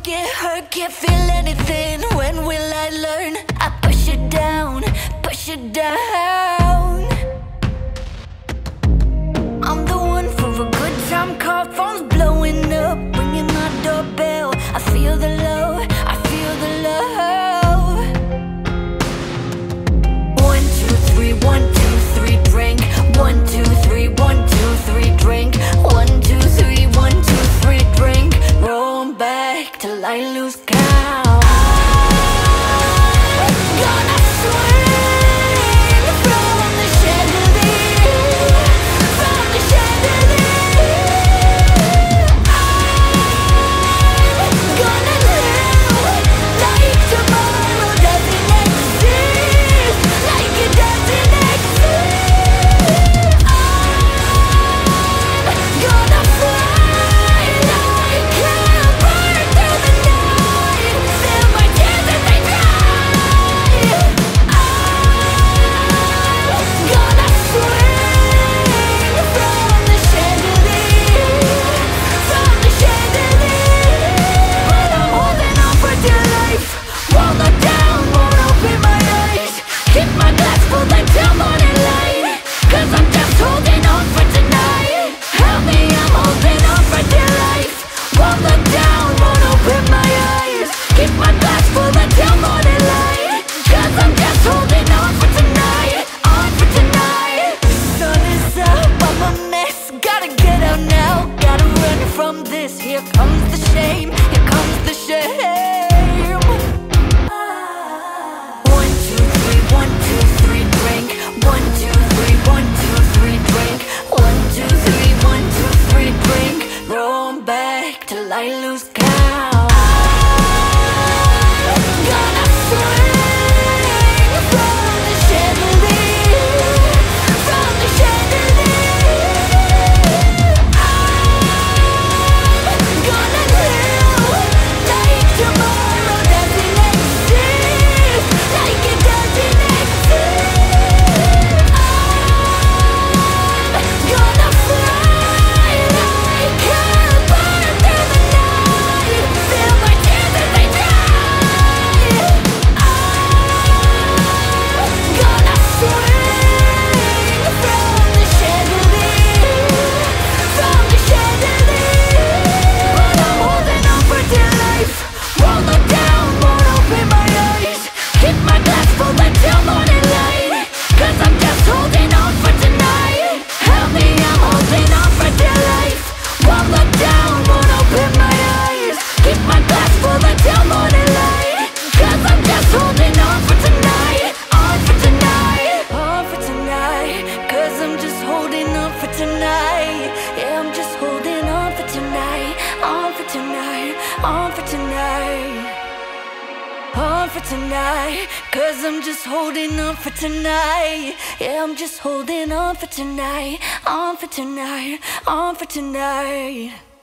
get hurt, can't feel anything. When will I learn? I push it down, push it down. I'm the one for a good time call, phone's blowing up, ringing my doorbell. I feel the love, I feel the love. 1, 2, 3, 1, 2, 3, drink. 1, 2, 3, 1, 2, 3, drink. 1, 2, 3, 1, 2, 3, drink. Roll back till I lose count. I'm gonna swing from the chandelier, from the chandelier. I'm gonna live like tomorrow doesn't exist, like it doesn't exist. I'm gonna fly like a bird through the night, fill my tears as they dry. I'm gonna swing from the chandelier, from the chandelier. But I'm holding on for dear life. Won't look down, won't open my eyes. Keep my glass full until morning light, 'cause I'm just holding on for tonight. Help me, I'm holding on for dear life. Won't look down, won't open my eyes. Keep my glass full until morning light, 'cause I'm just holding on for tonight, on for tonight. Sun is up, I'm a mess, gotta get out now. Gotta run from this, here comes the shame, here comes the shame. 1, 2, 3, 1, 2, 3, drink. 1, 2, 3, 1, 2, 3, drink. 1, 2, 3, 1, 2, 3, drink. Roll back till I lose count. I'm gonna swing from the chandelier, from the chandelier. I'm gonna live like tomorrow doesn't exist, like it doesn't exist. I'm gonna fly like a bird through the night, fill my tears as they dry. I'm gonna swing from the chandelier, from the chandelier. But I'm holding on for dear life. Won't look down, won't open my eyes. Keep my glass full until morning light, 'cause I'm just holding on for tonight. Help me, I'm holding on for dear life. Won't look down, won't open my eyes. Keep my glass full until morning light, 'cause I'm just holding on for tonight, on for tonight, on for tonight. 'Cause I'm just holding on for tonight. Yeah, I'm just holding on for tonight, on for tonight, on for tonight, on for tonight. 'Cause I'm just holding on for tonight. Yeah, I'm just holding on for tonight, on for tonight, on for tonight.